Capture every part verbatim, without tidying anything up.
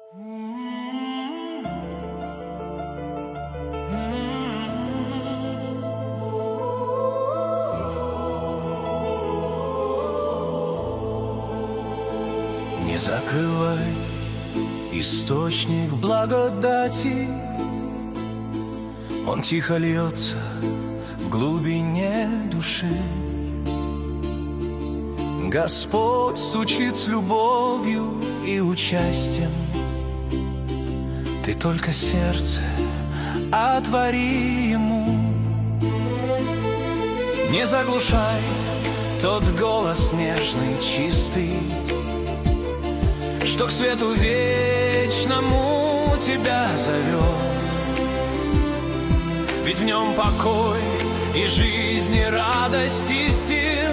Не закрывай источник благодати, он тихо льется в глубине души. Господь стучит с любовью и участием. Ты только сердце отвори ему. Не заглушай тот голос нежный, чистый, что к свету вечному тебя зовет. Ведь в нем покой и жизнь, и радость истин.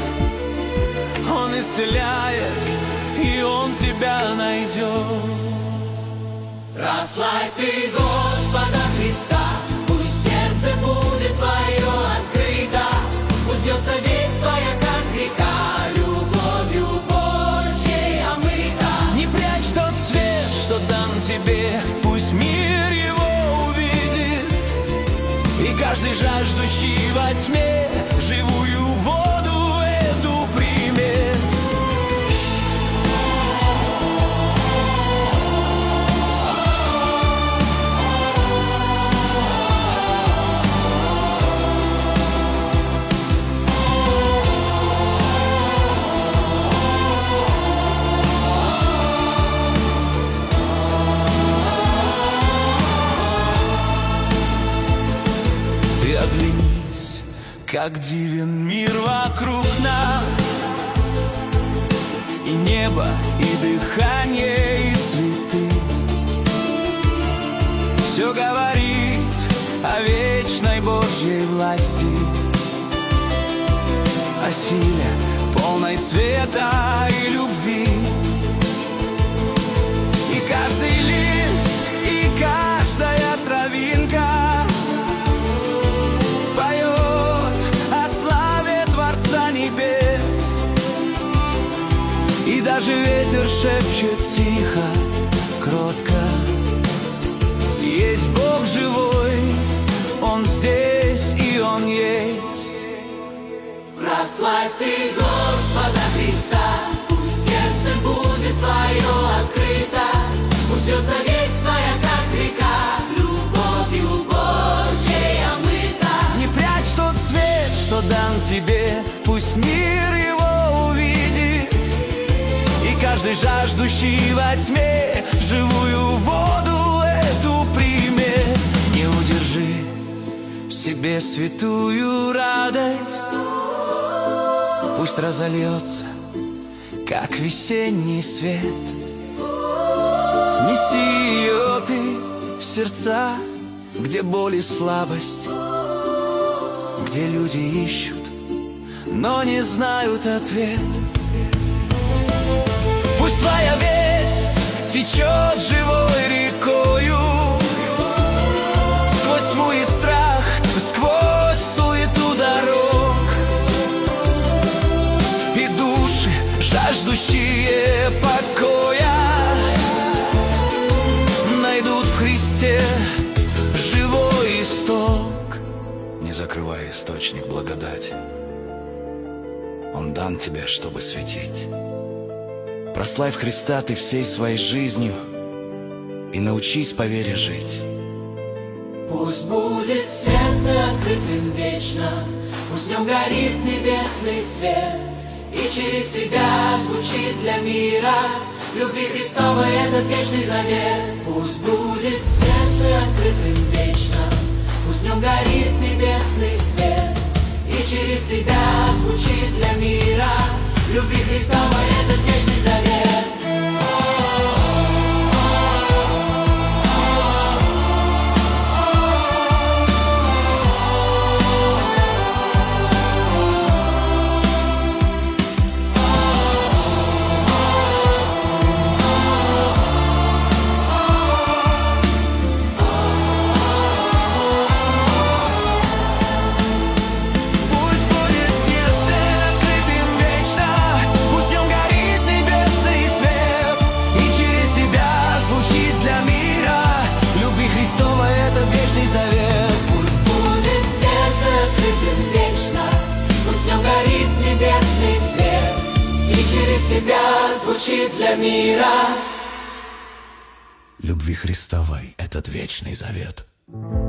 Он исцеляет, и он тебя найдет. Прославь ты Господа Христа, пусть сердце будет твое открыто, пусть льется весть твоя, как река, любовью Божьей омыта. Не прячь тот свет, что дан тебе, пусть мир его увидит, и каждый жаждущий во тьме живую воду эту примет. Оглянись, как дивен мир вокруг нас, и небо, и дыхание, и цветы. Все говорит о вечной Божьей власти, о силе полной света и любви. И каждый лист, и каждая травинка небес, и даже ветер шепчет тихо, кротко: есть Бог живой, Он здесь, и Он есть. Прославь ты Господа Христа, пусть сердце будет твое открыто, пусть льется весть твоя, как река, любовью Божьей омыта. Не прячь тот свет, что дан тебе, пусть мир его увидит, и каждый жаждущий во тьме живую воду эту примет. Не удержи в себе святую радость, пусть разольется, как весенний свет. Неси ее ты в сердца, где боль и слабость, где люди ищут, но не знают ответ. Пусть твоя весть течет живой рекою сквозь тьму и страх, сквозь суету дорог, и души, жаждущие покоя, найдут в Христе живой исток. Не закрывай источник благодати, Он дан тебе, чтобы светить. Прославь Христа ты всей своей жизнью и научись по вере жить. Пусть будет сердце открытым вечно, пусть в нем горит небесный свет, и через тебя звучит для мира любви Христовой этот вечный завет. Пусть будет сердце открытым вечно, пусть в нем горит небесный свет, и через тебя звучит для мира любви Христовой этот вечный завет. Пусть будет сердце открытым вечно, пусть в нем горит небесный звучит для мира. Любви Христовой этот вечный завет.